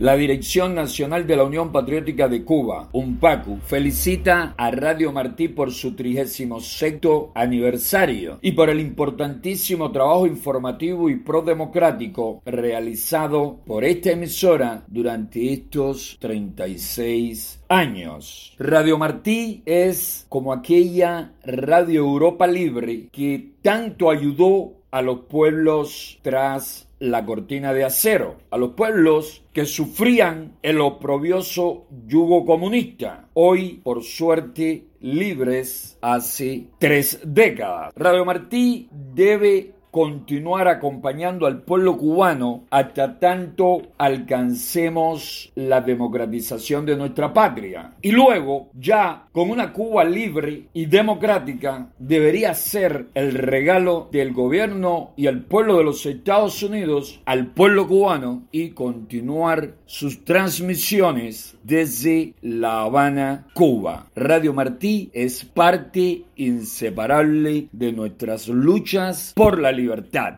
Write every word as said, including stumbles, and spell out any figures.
La Dirección Nacional de la Unión Patriótica de Cuba, UNPACU, felicita a Radio Martí por su trigésimo sexto aniversario y por el importantísimo trabajo informativo y prodemocrático realizado por esta emisora durante estos treinta y seis años. Radio Martí es como aquella Radio Europa Libre que tanto ayudó a los pueblos tras la cortina de acero, a los pueblos que sufrían el oprobioso yugo comunista, hoy, por suerte, libres hace tres décadas. Radio Martí debe continuar acompañando al pueblo cubano hasta tanto alcancemos la democratización de nuestra patria. Y luego, ya con una Cuba libre y democrática, debería ser el regalo del gobierno y el pueblo de los Estados Unidos al pueblo cubano y continuar sus transmisiones desde La Habana, Cuba. Radio Martí es parte inseparable de nuestras luchas por la libertad.